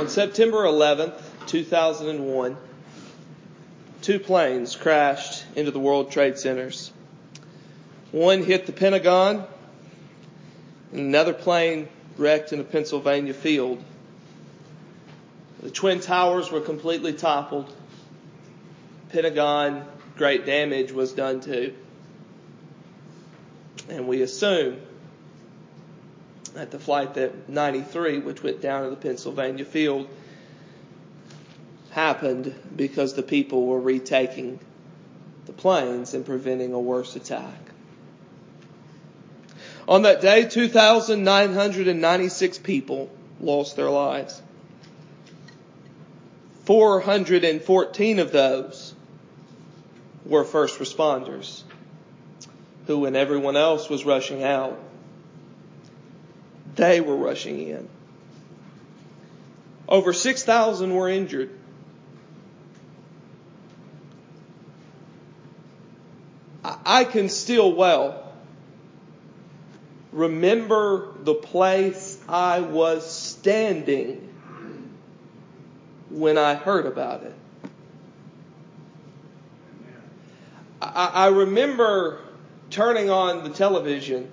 On September 11th, 2001, two planes crashed into the World Trade Centers. One hit the Pentagon, and another plane wrecked in a Pennsylvania field. The Twin Towers were completely toppled. Pentagon, great damage was done to. And we assume that the flight 93, which went down to the Pennsylvania field, happened because the people were retaking the planes and preventing a worse attack. On that day, 2,996 people lost their lives. 414 of those were first responders, who, when everyone else was rushing out, they were rushing in. Over 6,000 were injured. I can still well remember the place I was standing when I heard about it. I remember turning on the television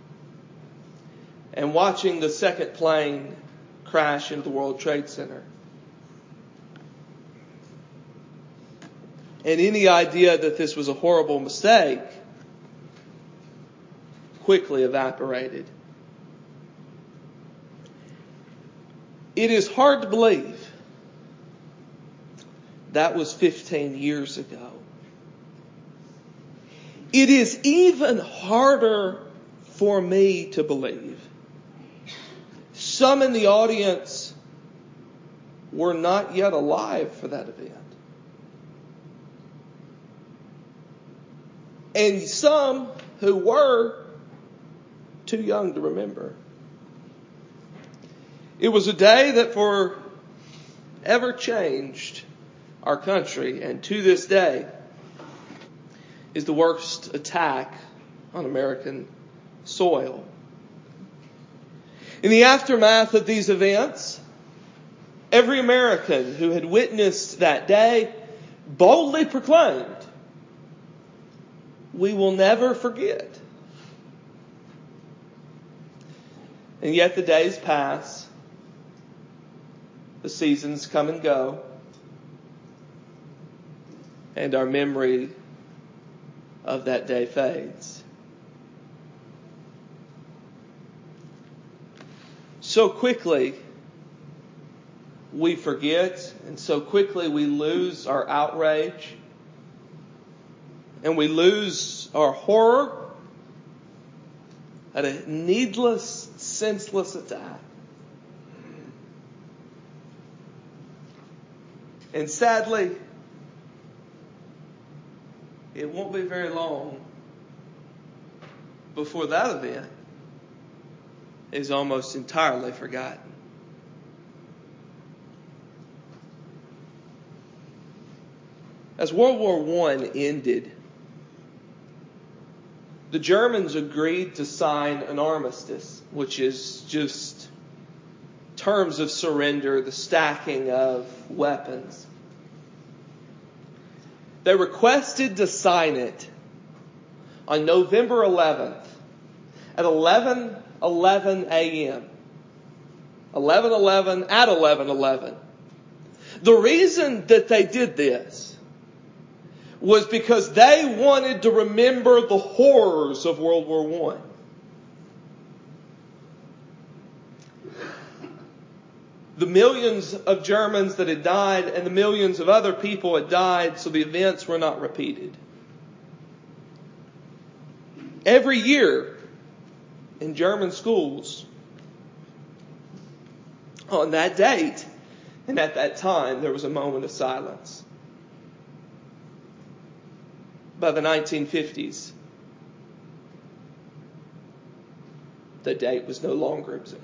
and watching the second plane crash into the World Trade Center. And any idea that this was a horrible mistake quickly evaporated. It is hard to believe that was 15 years ago. It is even harder for me to believe some in the audience were not yet alive for that event. And some who were too young to remember. It was a day that forever changed our country, and to this day is the worst attack on American soil. In the aftermath of these events, every American who had witnessed that day boldly proclaimed, "We will never forget." And yet the days pass, the seasons come and go, and our memory of that day fades. So quickly we forget, and so quickly we lose our outrage, and we lose our horror at a needless, senseless attack. And sadly, it won't be very long before that event is almost entirely forgotten. As World War I ended, the Germans agreed to sign an armistice, which is just terms of surrender, the stacking of weapons. They requested to sign it on November 11th at 11:11 a.m. 11:11 at 11:11. The reason that they did this was because they wanted to remember the horrors of World War I. The millions of Germans that had died and the millions of other people had died, so the events were not repeated. Every year in German schools, on that date and at that time, there was a moment of silence. By the 1950s, the date was no longer observed.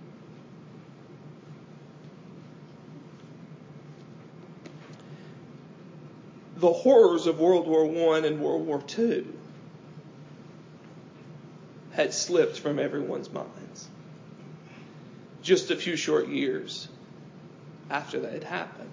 The horrors of World War I and World War II had slipped from everyone's minds. Just a few short years after they had happened.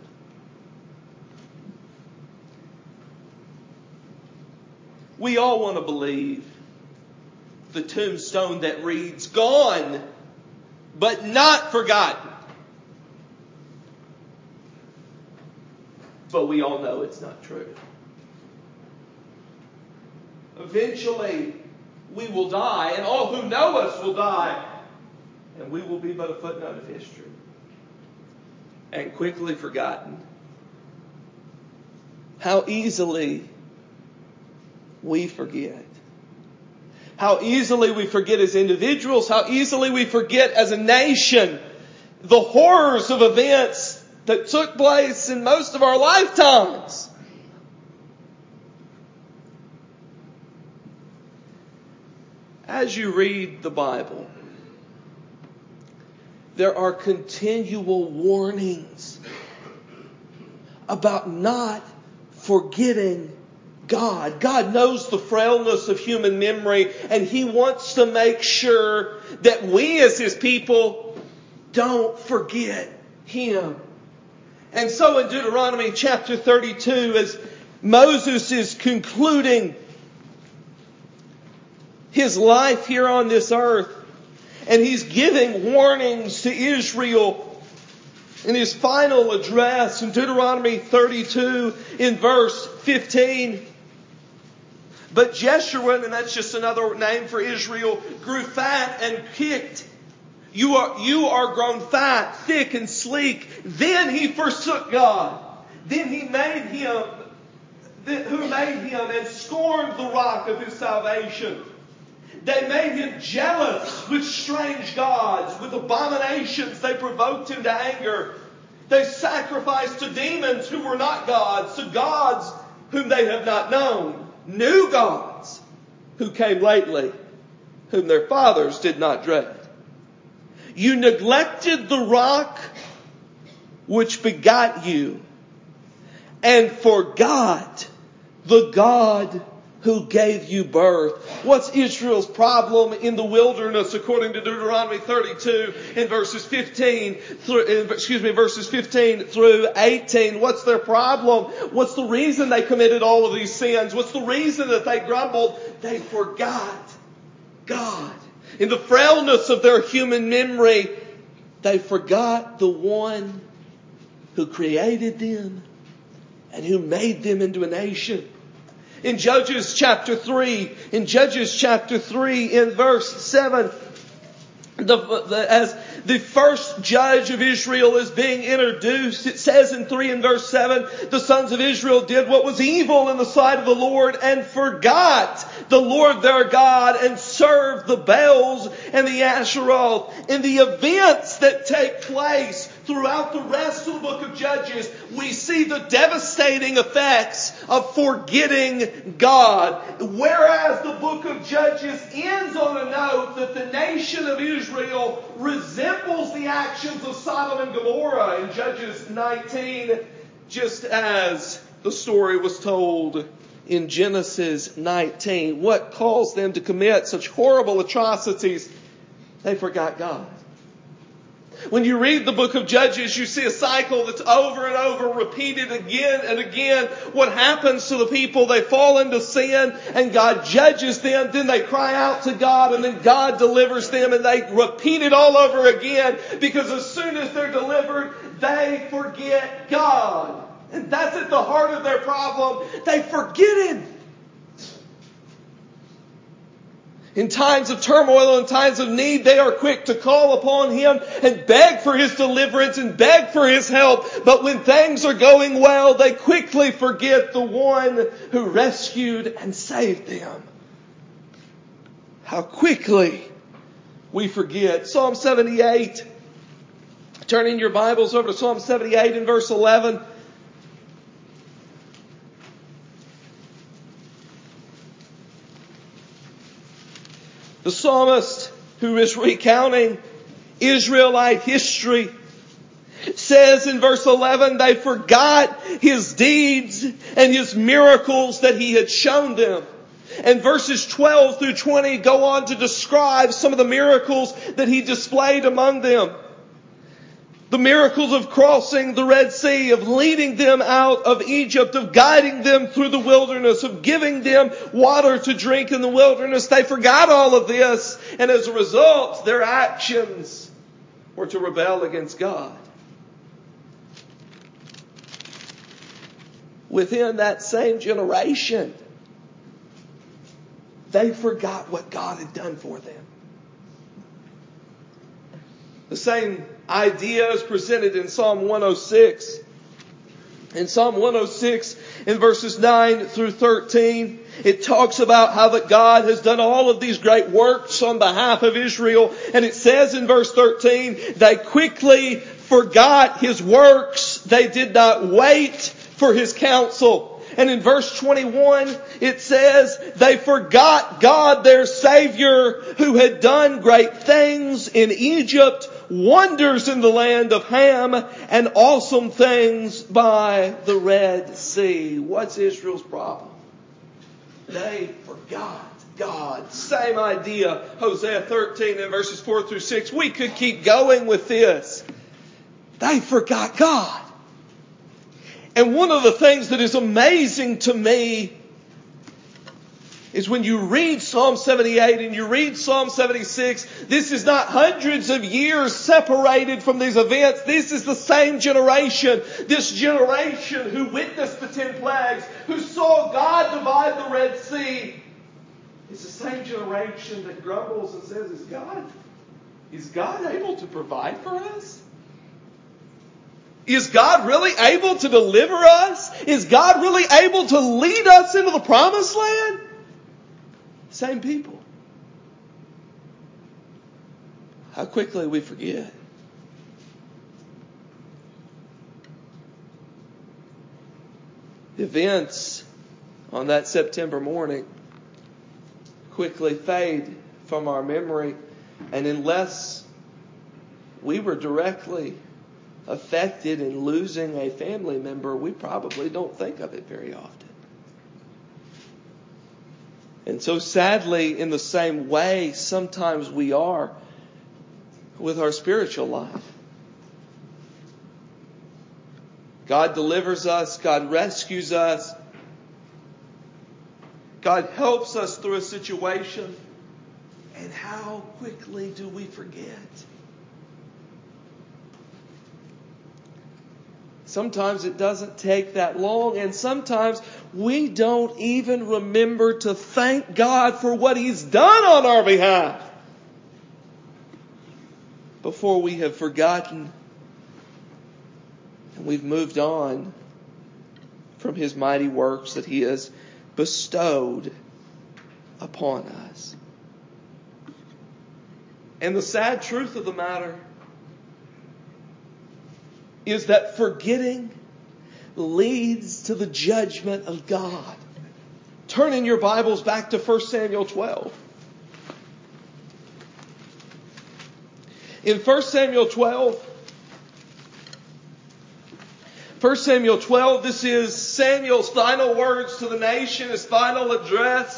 We all want to believe the tombstone that reads, "Gone, but not forgotten." But we all know it's not true. Eventually, we will die, and all who know us will die, and we will be but a footnote of history, and quickly forgotten. How easily we forget. How easily we forget as individuals, how easily we forget as a nation the horrors of events that took place in most of our lifetimes. As you read the Bible, there are continual warnings about not forgetting God. God knows the frailness of human memory, and He wants to make sure that we as His people don't forget Him. And so in Deuteronomy chapter 32, as Moses is concluding his life here on this earth, and he's giving warnings to Israel in his final address in Deuteronomy 32 in verse 15. But Jeshurun, and that's just another name for Israel, grew fat and kicked. You are grown fat, thick, and sleek. Then he forsook God. Then he made him, who made him, and scorned the rock of his salvation. They made him jealous with strange gods. With abominations they provoked him to anger. They sacrificed to demons who were not gods, to gods whom they have not known. New gods who came lately, whom their fathers did not dread. You neglected the rock which begot you, and forgot the God who gave you birth. What's Israel's problem in the wilderness according to Deuteronomy 32 in verses 15 through 18? What's their problem? What's the reason they committed all of these sins? What's the reason that they grumbled? They forgot God. In the frailness of their human memory, they forgot the one who created them and who made them into a nation. In Judges chapter 3, in verse 7, as the first judge of Israel is being introduced, it says in 3 and verse 7, the sons of Israel did what was evil in the sight of the Lord and forgot the Lord their God and served the Baals and the Asheroth. In the events that take place throughout the rest of the book of Judges, we see the devastating effects of forgetting God. Whereas the book of Judges ends on a note that the nation of Israel resembles the actions of Sodom and Gomorrah in Judges 19, just as the story was told in Genesis 19. What caused them to commit such horrible atrocities? They forgot God. When you read the book of Judges, you see a cycle that's over and over, repeated again and again. What happens to the people? They fall into sin and God judges them. Then they cry out to God and then God delivers them, and they repeat it all over again, because as soon as they're delivered, they forget God. And that's at the heart of their problem. They forget Him. In times of turmoil, in times of need, they are quick to call upon Him and beg for His deliverance and beg for His help. But when things are going well, they quickly forget the one who rescued and saved them. How quickly we forget. Psalm 78. Turn in your Bibles over to Psalm 78 in verse 11. The psalmist, who is recounting Israelite history, says in verse 11, they forgot His deeds and His miracles that He had shown them. And verses 12 through 20 go on to describe some of the miracles that He displayed among them. The miracles of crossing the Red Sea, of leading them out of Egypt, of guiding them through the wilderness, of giving them water to drink in the wilderness. They forgot all of this, and as a result, their actions were to rebel against God. Within that same generation, they forgot what God had done for them. The same idea is presented in Psalm 106. In Psalm 106, in verses 9 through 13, it talks about how that God has done all of these great works on behalf of Israel. And it says in verse 13, they quickly forgot His works. They did not wait for His counsel. And in verse 21, it says, they forgot God, their Savior, who had done great things in Egypt, wonders in the land of Ham, and awesome things by the Red Sea. What's Israel's problem? They forgot God. Same idea. Hosea 13 and verses 4 through 6. We could keep going with this. They forgot God. And one of the things that is amazing to me is when you read Psalm 78 and you read Psalm 76, this is not hundreds of years separated from these events. This is the same generation. This generation who witnessed the 10 plagues, who saw God divide the Red Sea. It's the same generation that grumbles and says, is God able to provide for us? Is God really able to deliver us? Is God really able to lead us into the promised land? Same people. How quickly we forget. The events on that September morning quickly fade from our memory, and unless we were directly affected in losing a family member, we probably don't think of it very often. And so sadly, in the same way, sometimes we are with our spiritual life. God delivers us. God rescues us. God helps us through a situation. And how quickly do we forget? Sometimes it doesn't take that long, and sometimes we don't even remember to thank God for what He's done on our behalf before we have forgotten and we've moved on from His mighty works that He has bestowed upon us. And the sad truth of the matter is that forgetting leads to the judgment of God. Turn in your Bibles back to 1 Samuel 12. In 1 Samuel 12, this is Samuel's final words to the nation, his final address.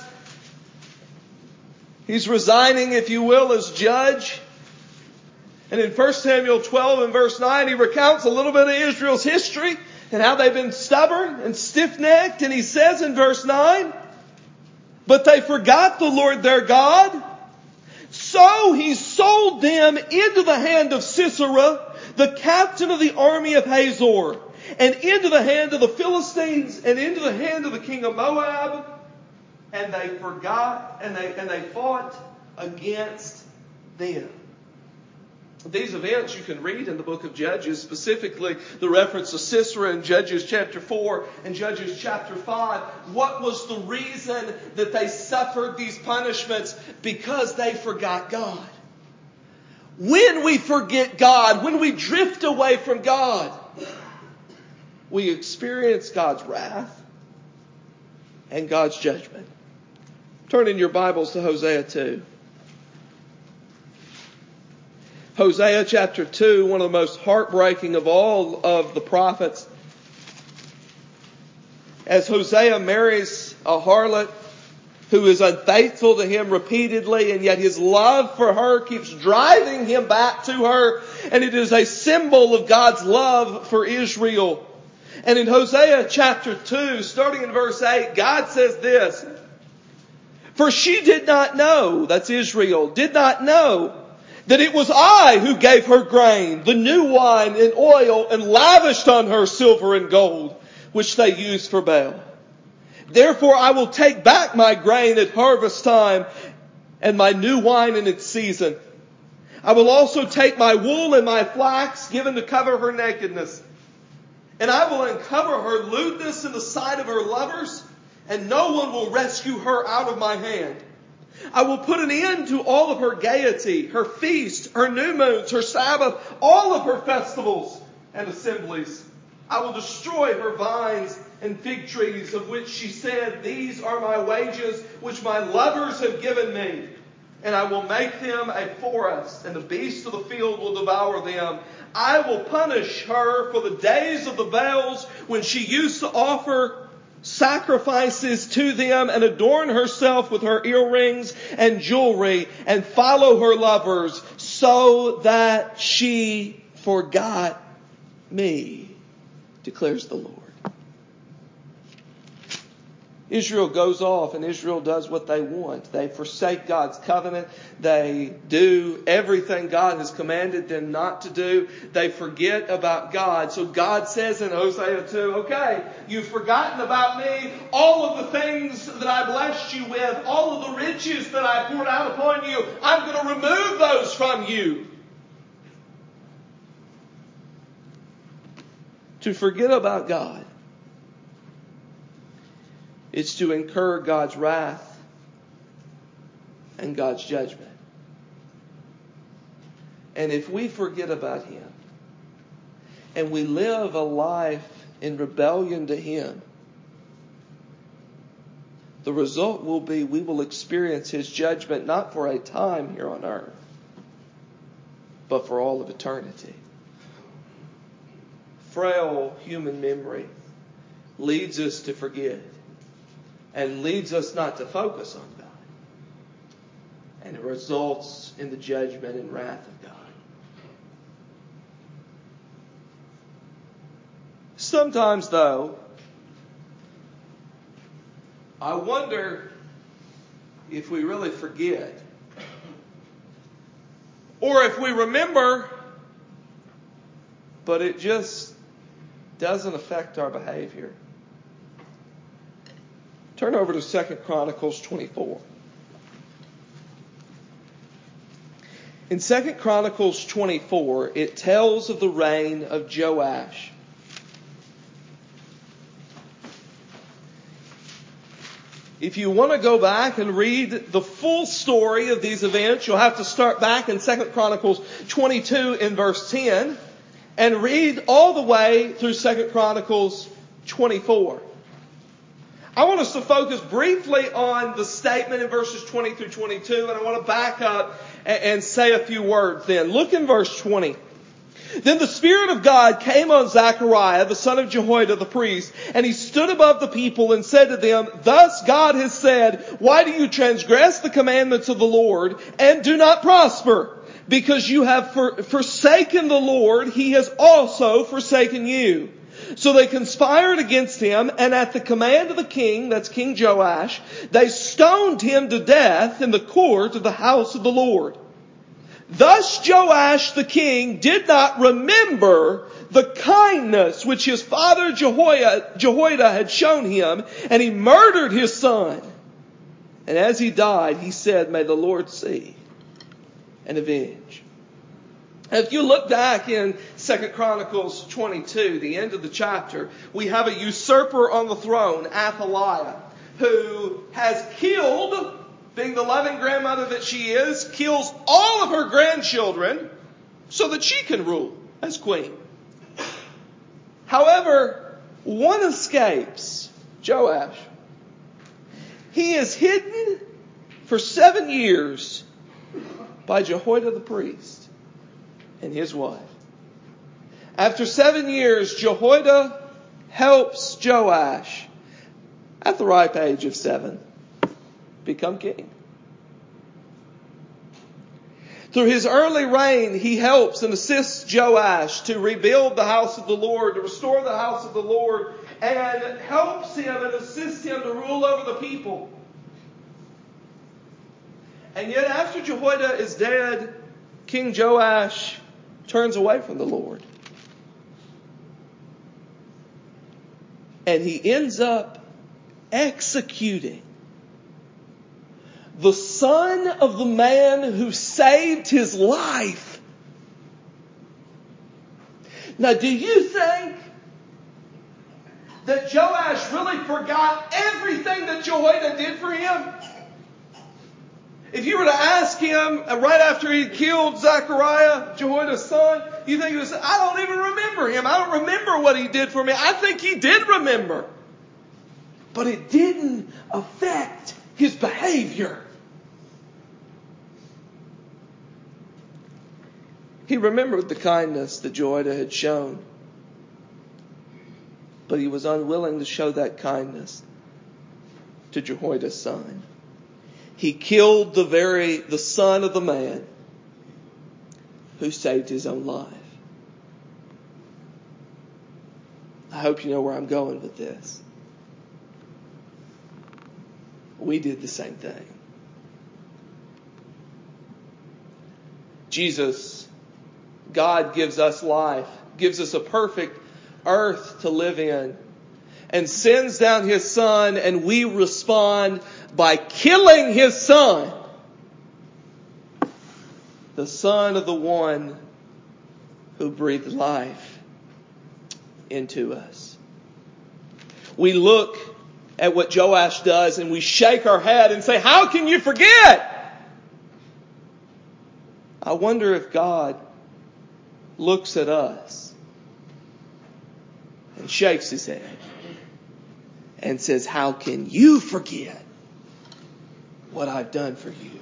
He's resigning, if you will, as judge. And in 1 Samuel 12 and verse 9, he recounts a little bit of Israel's history and how they've been stubborn and stiff-necked. And he says in verse 9, but they forgot the Lord their God. So He sold them into the hand of Sisera, the captain of the army of Hazor, and into the hand of the Philistines, and into the hand of the king of Moab. And they forgot, and they fought against them. These events you can read in the book of Judges, specifically the reference to Sisera in Judges chapter 4 and Judges chapter 5. What was the reason that they suffered these punishments? Because they forgot God. When we forget God, when we drift away from God, we experience God's wrath and God's judgment. Turn in your Bibles to Hosea 2. Hosea chapter 2, one of the most heartbreaking of all of the prophets. As Hosea marries a harlot, who is unfaithful to him repeatedly, and yet his love for her keeps driving him back to her. And it is a symbol of God's love for Israel. And in Hosea chapter 2, starting in verse 8, God says this, "For she did not know," that's Israel, "did not know that it was I who gave her grain, the new wine and oil, and lavished on her silver and gold, which they used for Baal. Therefore I will take back my grain at harvest time and my new wine in its season. I will also take my wool and my flax given to cover her nakedness. And I will uncover her lewdness in the sight of her lovers, and no one will rescue her out of my hand. I will put an end to all of her gaiety, her feast, her new moons, her Sabbath, all of her festivals and assemblies. I will destroy her vines and fig trees, of which she said, 'These are my wages, which my lovers have given me.' And I will make them a forest, and the beasts of the field will devour them. I will punish her for the days of the Baals, when she used to offer sacrifices to them and adorn herself with her earrings and jewelry and follow her lovers, so that she forgot me, declares the Lord." Israel goes off and Israel does what they want. They forsake God's covenant. They do everything God has commanded them not to do. They forget about God. So God says in Hosea 2, "Okay, you've forgotten about me. All of the things that I blessed you with, all of the riches that I poured out upon you, I'm going to remove those from you." To forget about God, it's to incur God's wrath and God's judgment. And if we forget about Him and we live a life in rebellion to Him, the result will be we will experience His judgment not for a time here on earth, but for all of eternity. Frail human memory leads us to forget and leads us not to focus on God. And it results in the judgment and wrath of God. Sometimes, though, I wonder if we really forget, or if we remember, but it just doesn't affect our behavior. Turn over to 2 Chronicles 24. In 2 Chronicles 24, it tells of the reign of Joash. If you want to go back and read the full story of these events, you'll have to start back in 2 Chronicles 22 in verse 10 and read all the way through 2 Chronicles 24. I want us to focus briefly on the statement in verses 20 through 22, and I want to back up and say a few words then. Look in verse 20. "Then the Spirit of God came on Zechariah, the son of Jehoiada the priest, and he stood above the people and said to them, 'Thus God has said, why do you transgress the commandments of the Lord and do not prosper? Because you have forsaken the Lord, He has also forsaken you.' So they conspired against him, and at the command of the king," that's King Joash, "they stoned him to death in the court of the house of the Lord. Thus Joash the king did not remember the kindness which his father Jehoiada had shown him, and he murdered his son. And as he died, he said, 'May the Lord see and avenge.'" If you look back in 2 Chronicles 22, the end of the chapter, we have a usurper on the throne, Athaliah, who has killed, being the loving grandmother that she is, kills all of her grandchildren so that she can rule as queen. However, one escapes, Joash. He is hidden for 7 years by Jehoiada the priest and his wife. After 7 years, Jehoiada helps Joash at the ripe age of 7 become king. Through his early reign, he helps and assists Joash to rebuild the house of the Lord, to restore the house of the Lord, and helps him and assists him to rule over the people. And yet after Jehoiada is dead, King Joash turns away from the Lord. And he ends up executing the son of the man who saved his life. Now, do you think that Joash really forgot everything that Jehoiada did for him? If you were to ask him right after he killed Zechariah, Jehoiada's son, you think he would say, I don't even remember him. I don't remember what he did for me. I think he did remember. But it didn't affect his behavior. He remembered the kindness that Jehoiada had shown. But he was unwilling to show that kindness to Jehoiada's son. He killed the son of the man who saved his own life. I hope you know where I'm going with this. We did the same thing. Jesus, God gives us life, gives us a perfect earth to live in, and sends down his son, and we respond by killing his son, the son of the one who breathed life into us. We look at what Joash does and we shake our head and say, how can you forget? I wonder if God looks at us and shakes his head and says, how can you forget what I've done for you?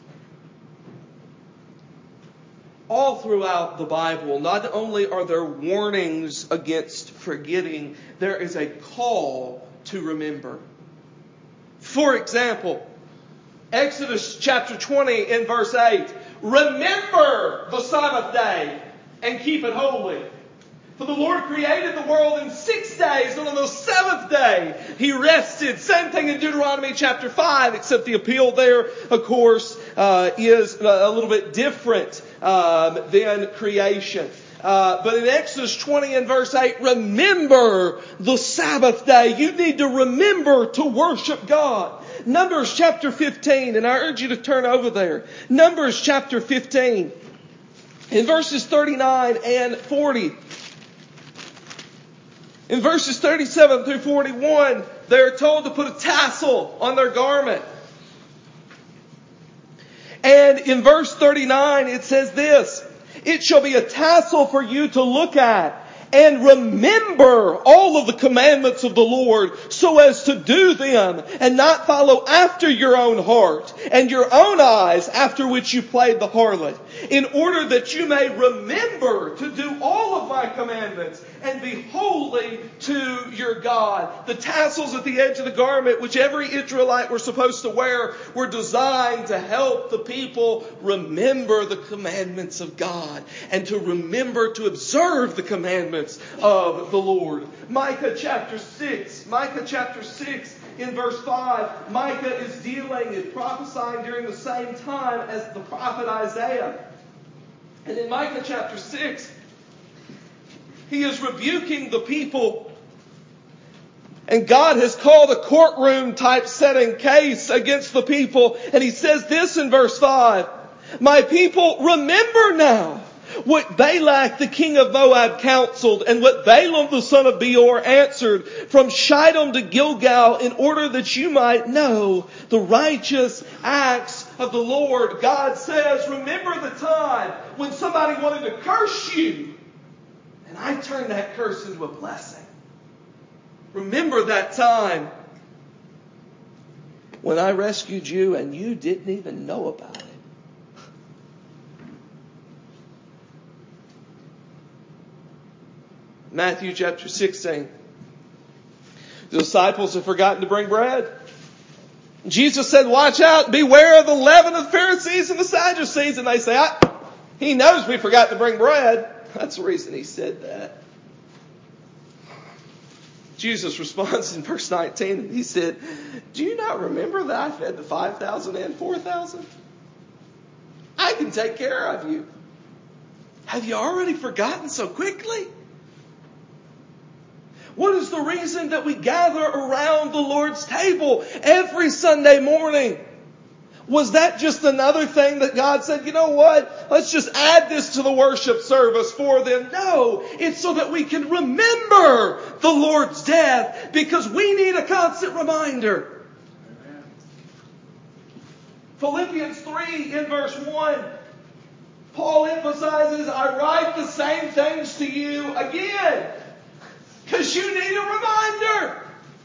All throughout the Bible, not only are there warnings against forgetting, there is a call to remember. For example, Exodus chapter 20 in verse 8, remember the Sabbath day and keep it holy. For the Lord created the world in 6 days, and on the seventh day He rested. Same thing in Deuteronomy chapter 5, except the appeal there, of course, is a little bit different than creation. But in Exodus 20 and verse 8, remember the Sabbath day. You need to remember to worship God. Numbers chapter 15, and I urge you to turn over there. Numbers chapter 15, in verses 39 and 40. In verses 37 through 41, they're told to put a tassel on their garment. And in verse 39, it says this, it shall be a tassel for you to look at and remember all of the commandments of the Lord so as to do them and not follow after your own heart and your own eyes after which you played the harlot, in order that you may remember to do all of my commandments and be holy to your God. The tassels at the edge of the garment, which every Israelite were supposed to wear, were designed to help the people remember the commandments of God and to remember to observe the commandments of the Lord. Micah chapter 6 in verse 5, Micah is dealing and prophesying during the same time as the prophet Isaiah. And in Micah chapter 6, he is rebuking the people. And God has called a courtroom type setting case against the people. And he says this in verse 5, my people, remember now what Balak the king of Moab counseled, and what Balaam the son of Beor answered from Shittim to Gilgal, in order that you might know the righteous acts of the Lord. God says, remember the time when somebody wanted to curse you, and I turned that curse into a blessing. Remember that time when I rescued you and you didn't even know about it. Matthew chapter 16. The disciples have forgotten to bring bread. Jesus said, watch out, beware of the leaven of the Pharisees and the Sadducees. And they say, he knows we forgot to bring bread. That's the reason he said that. Jesus responds in verse 19, and he said, do you not remember that I fed the 5,000 and 4,000? I can take care of you. Have you already forgotten so quickly? What is the reason that we gather around the Lord's table every Sunday morning? Was that just another thing that God said, you know what? Let's just add this to the worship service for them. No, it's so that we can remember the Lord's death, because we need a constant reminder. Amen. Philippians 3 in verse 1, Paul emphasizes, I write the same things to you again, because you need a reminder.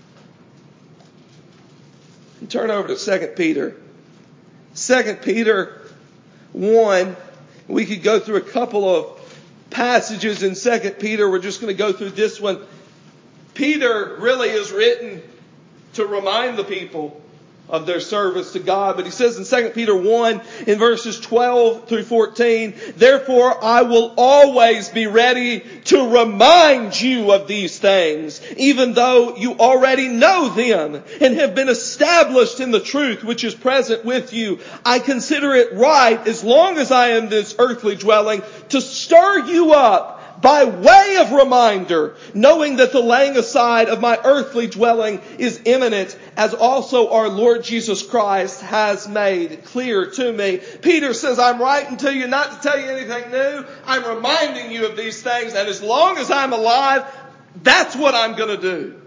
And turn over to 2 Peter. 2 Peter 1. We could go through a couple of passages in 2 Peter. We're just going to go through this one. Peter really is written to remind the people of their service to God. But he says in 2 Peter 1 in verses 12 through 14, therefore I will always be ready to remind you of these things, even though you already know them and have been established in the truth which is present with you. I consider it right, as long as I am in this earthly dwelling, to stir you up by way of reminder, knowing that the laying aside of my earthly dwelling is imminent, as also our Lord Jesus Christ has made clear to me. Peter says, I'm writing to you not to tell you anything new. I'm reminding you of these things, and as long as I'm alive, that's what I'm going to do.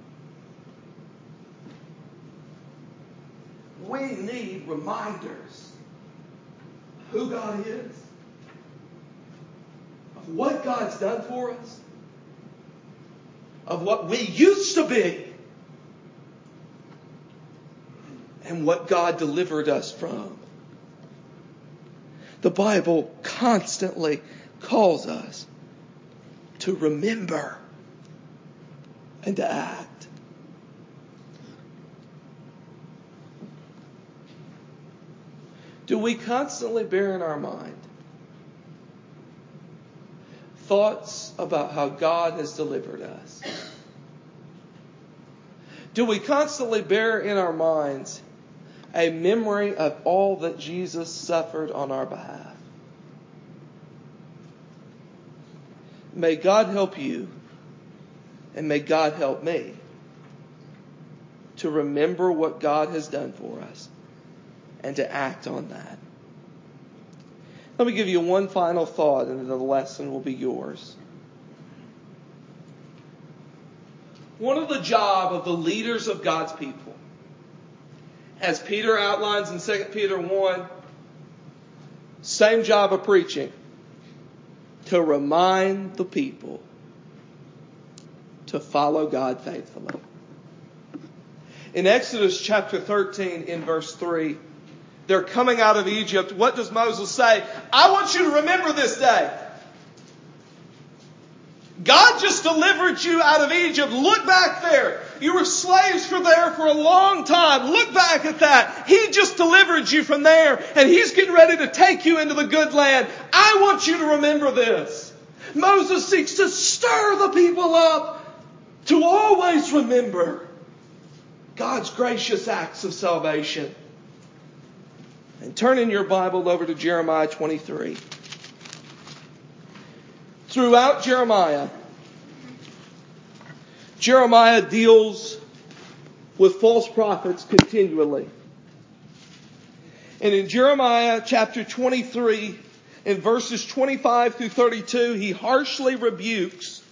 We need reminders of who God is, of what God's done for us, of what we used to be, and what God delivered us from. The Bible constantly calls us to remember and to act. Do we constantly bear in our mind thoughts about how God has delivered us? Do we constantly bear in our minds a memory of all that Jesus suffered on our behalf? May God help you, and may God help me to remember what God has done for us and to act on that. Let me give you one final thought, and the lesson will be yours. One of the job of the leaders of God's people, as Peter outlines in 2 Peter 1, same job of preaching, to remind the people to follow God faithfully. In Exodus chapter 13 in verse 3, they're coming out of Egypt. What does Moses say? I want you to remember this day. God just delivered you out of Egypt. Look back there. You were slaves for a long time. Look back at that. He just delivered you from there, and He's getting ready to take you into the good land. I want you to remember this. Moses seeks to stir the people up to always remember God's gracious acts of salvation. And turn in your Bible over to Jeremiah 23. Throughout Jeremiah deals with false prophets continually. And in Jeremiah chapter 23, in verses 25 through 32, he harshly rebukes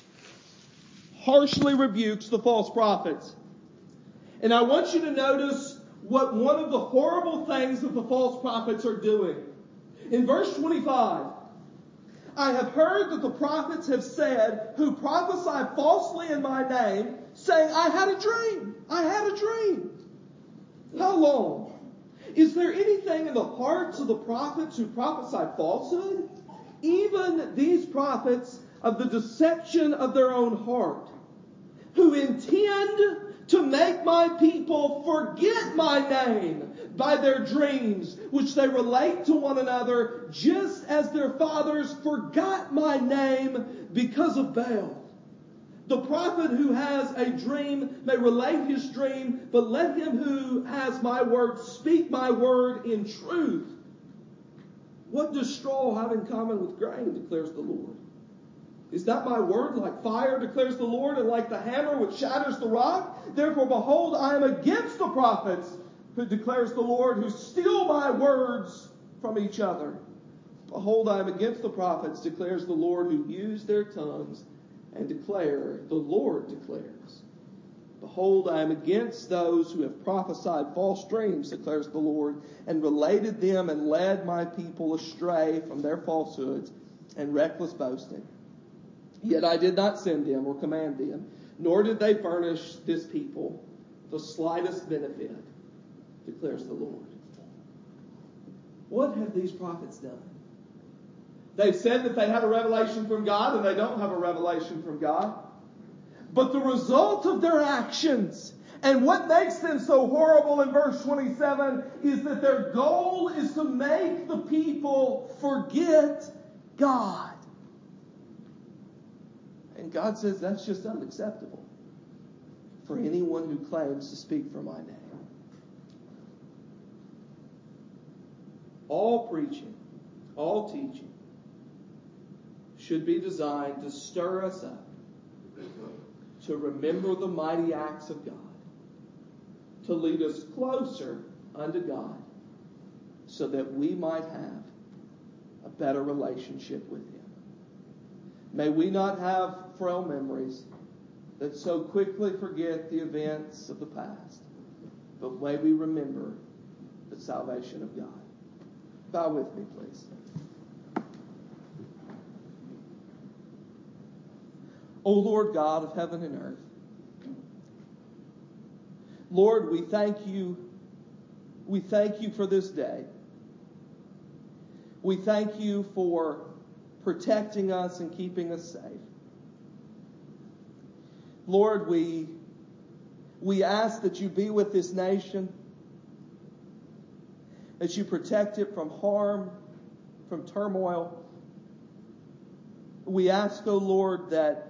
the false prophets. And I want you to notice what one of the horrible things that the false prophets are doing. In verse 25, I have heard that the prophets have said, who prophesy falsely in my name, saying, I had a dream. I had a dream. How long? Is there anything in the hearts of the prophets who prophesy falsehood? Even these prophets of the deception of their own heart, who intend to make my my people forget my name by their dreams, which they relate to one another, just as their fathers forgot my name because of Baal. The prophet who has a dream may relate his dream, but let him who has my word speak my word in truth. What does straw have in common with grain, declares the Lord? Is not my word like fire, declares the Lord, and like the hammer which shatters the rock? Therefore, behold, I am against the prophets, who declares the Lord, who steal my words from each other. Behold, I am against the prophets, declares the Lord, who use their tongues and declare, the Lord declares. Behold, I am against those who have prophesied false dreams, declares the Lord, and related them and led my people astray from their falsehoods and reckless boasting. Yet I did not send them or command them, nor did they furnish this people the slightest benefit, declares the Lord. What have these prophets done? They've said that they have a revelation from God, and they don't have a revelation from God. But the result of their actions, and what makes them so horrible in verse 27, is that their goal is to make the people forget God. And God says that's just unacceptable for anyone who claims to speak for my name. All preaching, all teaching should be designed to stir us up, to remember the mighty acts of God, to lead us closer unto God, so that we might have a better relationship with Him. May we not have frail memories that so quickly forget the events of the past, but may we remember the salvation of God. Bow with me, please. O Lord God of heaven and earth, Lord, we thank you. We thank you for this day. We thank you for protecting us and keeping us safe. Lord, we ask that you be with this nation, that you protect it from harm, from turmoil. We ask, O Lord, that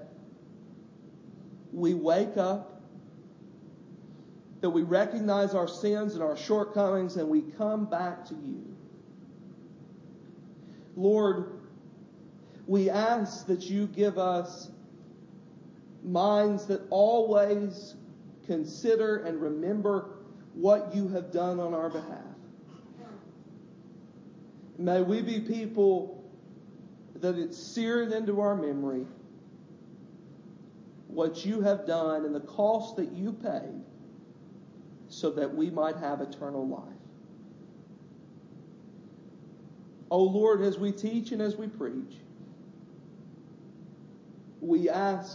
we wake up, that we recognize our sins and our shortcomings, and we come back to you. Lord, we ask that you give us minds that always consider and remember what you have done on our behalf. May we be people that it's seared into our memory what you have done and the cost that you paid so that we might have eternal life. O Lord, as we teach and as we preach, we ask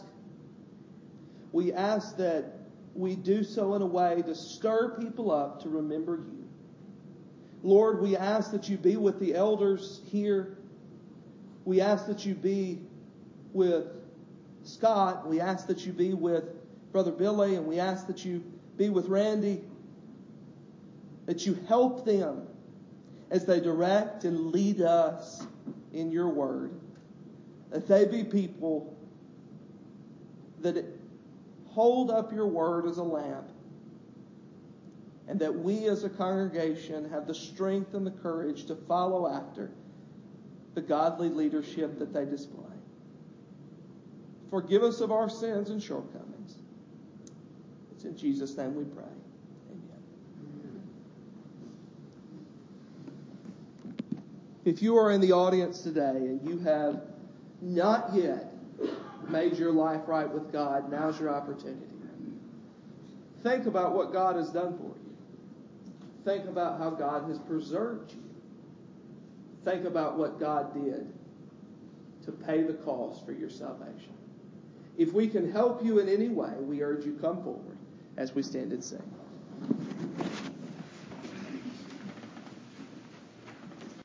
that we do so in a way to stir people up to remember you. Lord, we ask that you be with the elders here. We ask that you be with Scott. We ask that you be with Brother Billy, and we ask that you be with Randy, that you help them as they direct and lead us in your word, that they be people that hold up your word as a lamp, and that we as a congregation have the strength and the courage to follow after the godly leadership that they display. Forgive us of our sins and shortcomings. It's in Jesus' name we pray. Amen. If you are in the audience today and you have not yet made your life right with God, now's your opportunity. Think about what God has done for you. Think about how God has preserved you. Think about what God did to pay the cost for your salvation. If we can help you in any way, we urge you come forward as we stand and sing.